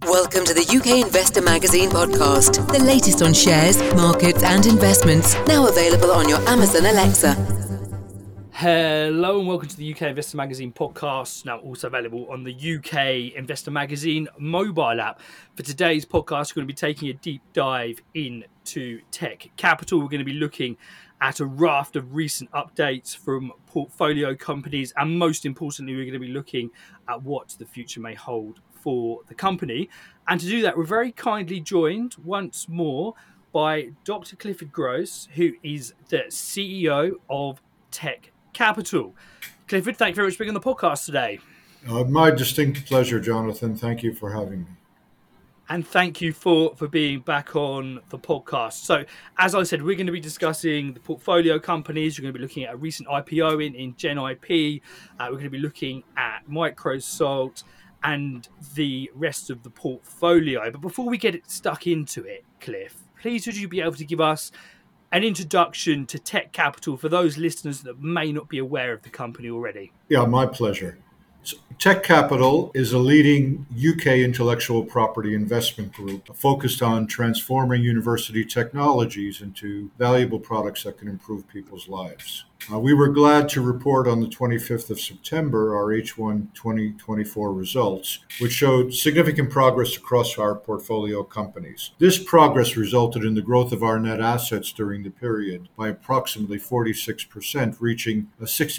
Welcome to the UK Investor Magazine podcast, the latest on shares, markets and investments, now available on your Amazon Alexa. Hello and welcome to the UK Investor Magazine podcast, now also available on the UK Investor Magazine mobile app. For today's podcast, we're going to be taking a deep dive into Tech Capital. We're going to be looking at a raft of recent updates from portfolio companies, and most importantly, we're going to be looking at what the future may hold for the company. And to do that, we're very kindly joined once more by Dr. Clifford Gross, who is the CEO of Tech Capital. Clifford, thank you very much for being on the podcast today. My distinct pleasure, Jonathan. Thank you for having me. And thank you for being back on the podcast. So, as I said, we're going to be discussing the portfolio companies. We're going to be looking at a recent IPO in Gen IP. We're going to be looking at Microsalt and the rest of the portfolio. But before we get stuck into it, Cliff, please would you be able to give us an introduction to Tech Capital for those listeners that may not be aware of the company already? Yeah, my pleasure. So, Tech Capital is a leading UK intellectual property investment group focused on transforming university technologies into valuable products that can improve people's lives. We were glad to report on the 25th of September our H1 2024 results, which showed significant progress across our portfolio companies. This progress resulted in the growth of our net assets during the period by approximately 46%, reaching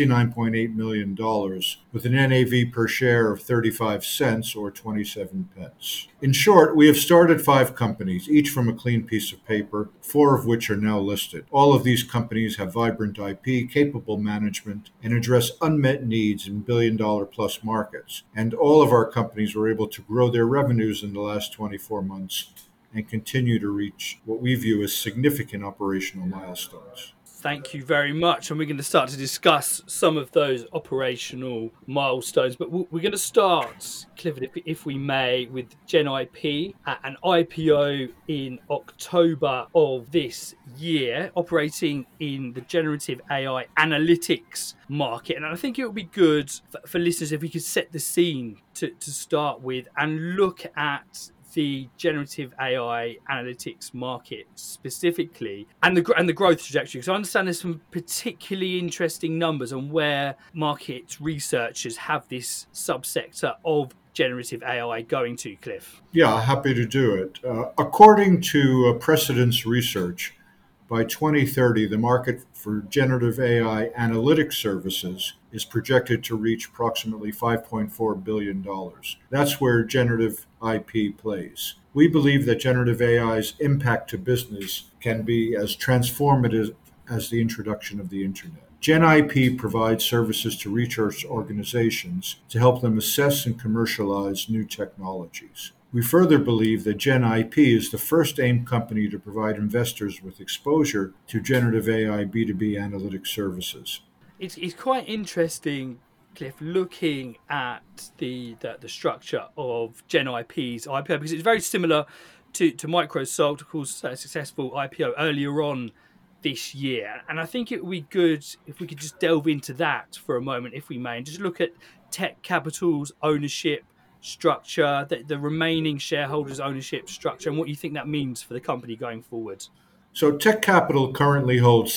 $69.8 million, with an NAV per share of 35 cents or 27 pence. In short, we have started 5 companies, each from a clean piece of paper, 4 of which are now listed. All of these companies have vibrant IP, capable management, and address unmet needs in billion-dollar-plus markets. And all of our companies were able to grow their revenues in the last 24 months and continue to reach what we view as significant operational milestones. Thank you very much. And we're going to start to discuss some of those operational milestones. But we're going to start, Clifford, if we may, with Gen IP, an IPO in October of this year, operating in the generative AI analytics market. And I think it would be good for listeners if we could set the scene to start with and look at the generative AI analytics market specifically and the growth trajectory. So I understand there's some particularly interesting numbers on where market researchers have this subsector of generative AI going to, Cliff. Yeah, happy to do it. According to Precedence Research, by 2030, the market for generative AI analytics services is projected to reach approximately $5.4 billion. That's where generative IP plays. We believe that generative AI's impact to business can be as transformative as the introduction of the internet. Gen IP provides services to research organizations to help them assess and commercialize new technologies. We further believe that Gen IP is the first AIM company to provide investors with exposure to generative AI B2B analytics services. It's quite interesting, Cliff, looking at the structure of Gen IP's IPO, because it's very similar to Microsalt, of course, a successful IPO earlier on this year. And I think it would be good if we could just delve into that for a moment, if we may, and just look at Tech Capital's ownership structure, the remaining shareholders' ownership structure, and what you think that means for the company going forward. So Tech Capital currently holds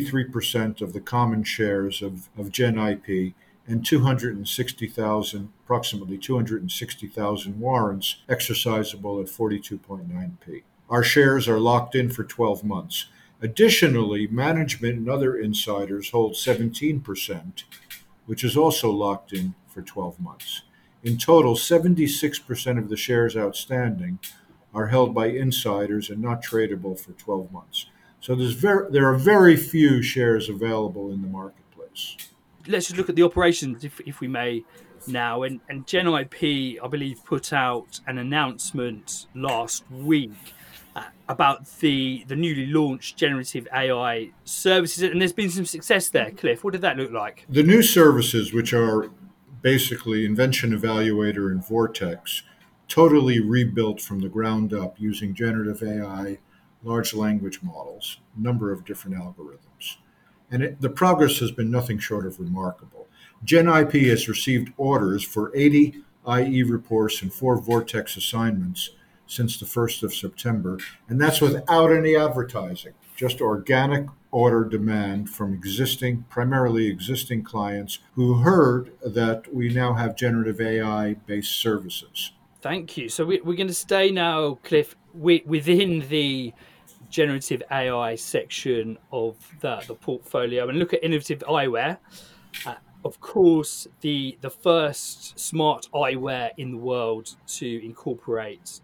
63% of the common shares of Gen IP and approximately 260,000 warrants exercisable at 42.9p. Our shares are locked in for 12 months. Additionally, management and other insiders hold 17%, which is also locked in for 12 months. In total, 76% of the shares outstanding are held by insiders and not tradable for 12 months. So there are very few shares available in the marketplace. Let's just look at the operations, if we may, now. And Gen IP, I believe, put out an announcement last week about the newly launched generative AI services. And there's been some success there, Cliff. What did that look like? The new services, which are basically Invention Evaluator and Vortex, totally rebuilt from the ground up using generative AI, large language models, a number of different algorithms. And the progress has been nothing short of remarkable. Gen IP has received orders for 80 IE reports and 4 Vortex assignments since the 1st of September, and that's without any advertising, just organic order demand from primarily existing clients who heard that we now have generative AI-based services. Thank you. So we're going to stay now, Cliff, within the generative AI section of the portfolio and look at innovative eyewear. Of course, the first smart eyewear in the world to incorporate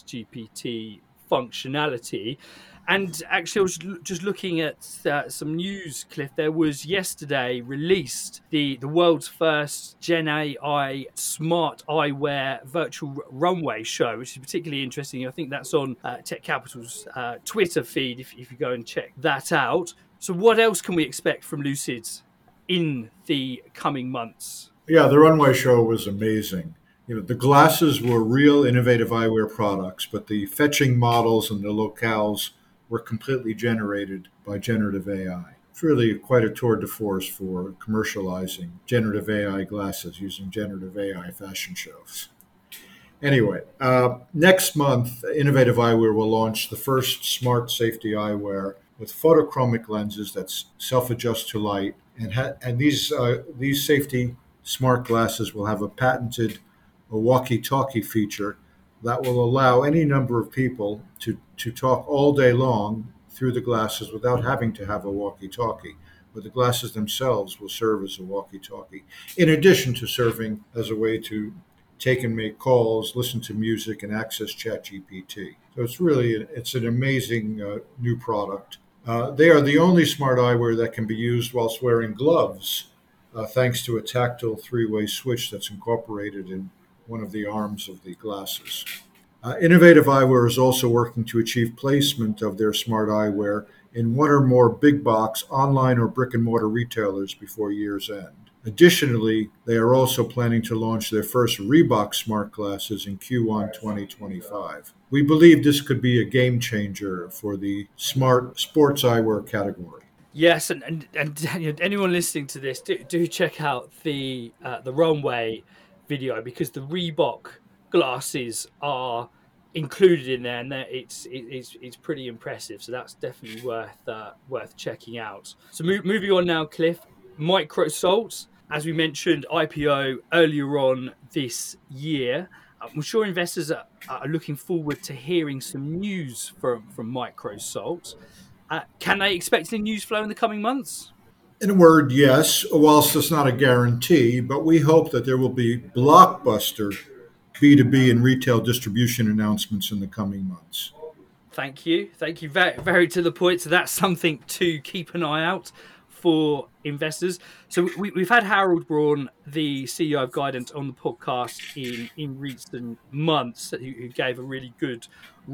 ChatGPT functionality. And actually, I was just looking at some news, Cliff. There was yesterday released the world's first Gen AI smart eyewear virtual runway show, which is particularly interesting. I think that's on Tech Capital's Twitter feed if you go and check that out. So, what else can we expect from Lucid in the coming months? Yeah, the runway show was amazing. The glasses were real innovative eyewear products, but the fetching models and the locales were completely generated by generative AI. It's really quite a tour de force for commercializing generative AI glasses using generative AI fashion shows. Anyway, next month, Innovative Eyewear will launch the first smart safety eyewear with photochromic lenses that self-adjust to light, and these safety smart glasses will have a patented walkie-talkie feature that will allow any number of people to talk all day long through the glasses without having to have a walkie-talkie. But the glasses themselves will serve as a walkie-talkie, in addition to serving as a way to take and make calls, listen to music, and access ChatGPT. So it's an amazing new product. They are the only smart eyewear that can be used whilst wearing gloves, thanks to a tactile three-way switch that's incorporated in one of the arms of the glasses. Innovative Eyewear is also working to achieve placement of their smart eyewear in one or more big box online or brick and mortar retailers before year's end. Additionally, they are also planning to launch their first Reebok smart glasses in Q1 2025. We believe this could be a game changer for the smart sports eyewear category. Yes, and anyone listening to this, do check out the runway video, because the Reebok glasses are included in there, and it's pretty impressive. So that's definitely worth checking out. So moving on now, Cliff. Microsalt, as we mentioned, IPO earlier on this year. I'm sure investors are looking forward to hearing some news from Microsalt. Can they expect any news flow in the coming months? In a word, yes, whilst it's not a guarantee, but we hope that there will be blockbuster B2B and retail distribution announcements in the coming months. Thank you. Very, very to the point. So that's something to keep an eye out for investors. So we've had Harold Braun, the CEO of Guidant, on the podcast in recent months, who gave a really good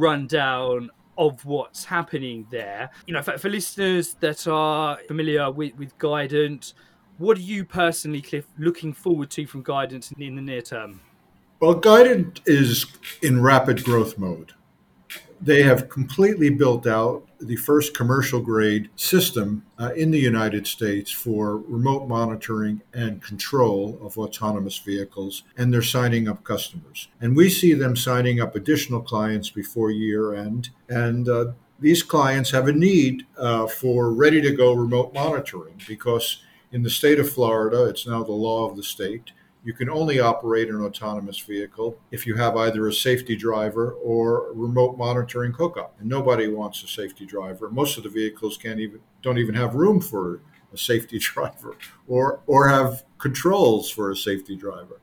rundown of what's happening there. For listeners that are familiar with Guidant, what are you personally, Cliff, looking forward to from Guidant in the near term? Well, Guidant is in rapid growth mode. They have completely built out the first commercial grade system in the United States for remote monitoring and control of autonomous vehicles, and they're signing up customers. And we see them signing up additional clients before year end. And these clients have a need for ready to go remote monitoring, because in the state of Florida, it's now the law of the state. You can only operate an autonomous vehicle if you have either a safety driver or a remote monitoring hookup. And nobody wants a safety driver. Most of the vehicles don't even have room for a safety driver or have controls for a safety driver.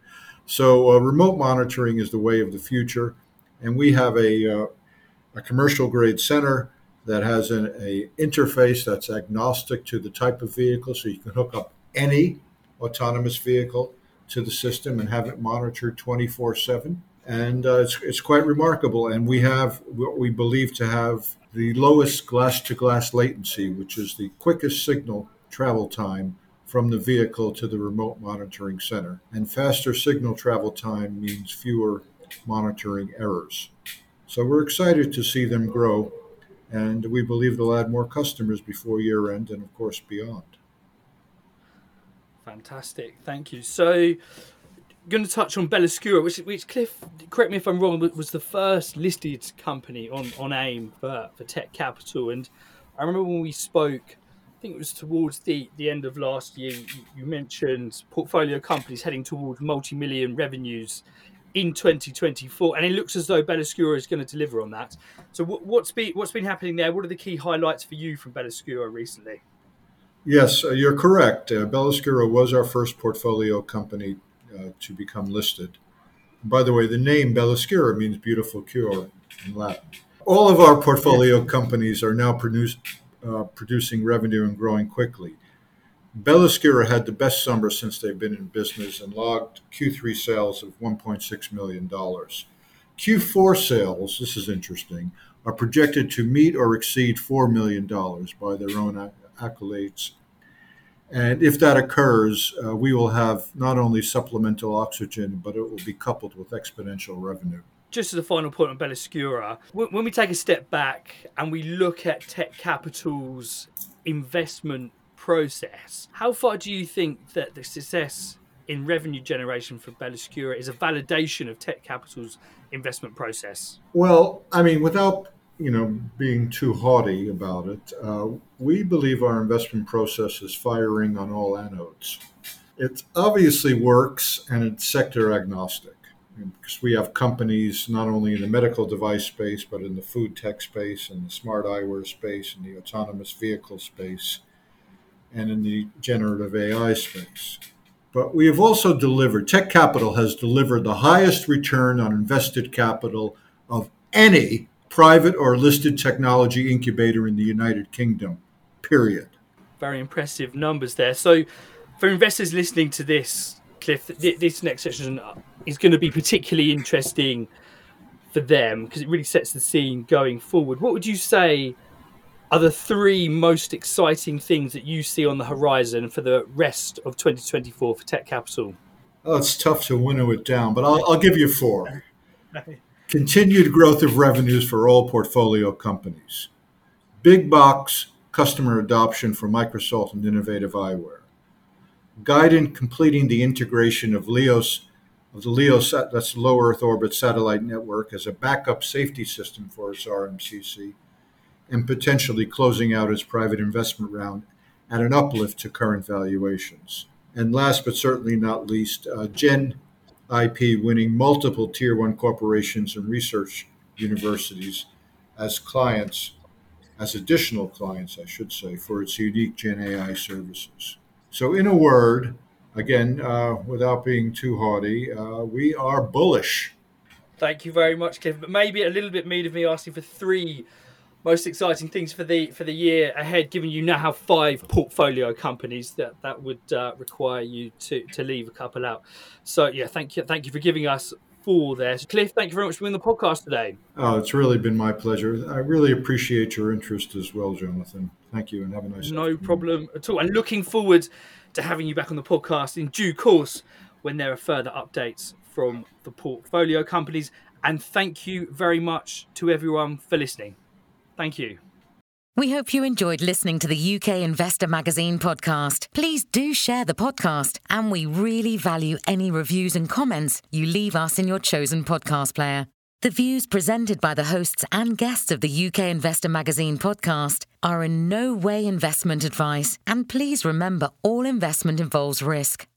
So remote monitoring is the way of the future. And we have a commercial grade center that has an interface that's agnostic to the type of vehicle. So you can hook up any autonomous vehicle to the system and have it monitored 24/7. And it's quite remarkable. And we have what we believe to have the lowest glass-to-glass latency, which is the quickest signal travel time from the vehicle to the remote monitoring center. And faster signal travel time means fewer monitoring errors. So we're excited to see them grow, and we believe they'll add more customers before year end and, of course, beyond. Fantastic. Thank you. So going to touch on Belliscura, which Cliff, correct me if I'm wrong, was the first listed company on AIM for Tech Capital. And I remember when we spoke, I think it was towards the end of last year, you mentioned portfolio companies heading towards multi-million revenues in 2024, and it looks as though Belliscura is going to deliver on that. So what's been happening there? What are the key highlights for you from Belliscura recently? Yes, you're correct. Belliscura was our first portfolio company to become listed. By the way, the name Belliscura means beautiful cure in Latin. All of our portfolio companies are now producing revenue and growing quickly. Belliscura had the best summer since they've been in business and logged Q3 sales of $1.6 million. Q4 sales, this is interesting, are projected to meet or exceed $4 million by their own accolades. And if that occurs, we will have not only supplemental oxygen, but it will be coupled with exponential revenue. Just as a final point on Belliscura, when we take a step back and we look at Tech Capital's investment process, how far do you think that the success in revenue generation for Belliscura is a validation of Tech Capital's investment process? Well, I mean, without being too haughty about it, we believe our investment process is firing on all anodes. It obviously works, and it's sector agnostic, because we have companies not only in the medical device space, but in the food tech space, and the smart eyewear space, and the autonomous vehicle space, and in the generative AI space. But we have also delivered, Tech Capital has delivered the highest return on invested capital of any private or listed technology incubator in the United Kingdom, period. Very impressive numbers there. So for investors listening to this, Cliff, this next section is going to be particularly interesting for them because it really sets the scene going forward. What would you say are the three most exciting things that you see on the horizon for the rest of 2024 for Tech Capital? Oh, it's tough to winnow it down, but I'll give you four. Continued growth of revenues for all portfolio companies. Big box customer adoption for Microsoft and innovative eyewear. Guide in completing the integration of the LEO, that's low Earth orbit satellite network, as a backup safety system for its RMCC, and potentially closing out its private investment round at an uplift to current valuations. And last but certainly not least, Gen IP winning multiple Tier 1 corporations and research universities as additional clients, I should say, for its unique Gen AI services. So in a word, again, without being too haughty, we are bullish. Thank you very much, Cliff. But maybe a little bit mean of me asking for three most exciting things for the year ahead, given you now have 5 portfolio companies that would require you to leave a couple out. So yeah, thank you for giving us 4 there. So Cliff, thank you very much for being on the podcast today. Oh, it's really been my pleasure. I really appreciate your interest as well, Jonathan. Thank you, and have a nice day. No problem at all. And looking forward to having you back on the podcast in due course when there are further updates from the portfolio companies. And thank you very much to everyone for listening. Thank you. We hope you enjoyed listening to the UK Investor Magazine podcast. Please do share the podcast, and we really value any reviews and comments you leave us in your chosen podcast player. The views presented by the hosts and guests of the UK Investor Magazine podcast are in no way investment advice, and please remember all investment involves risk.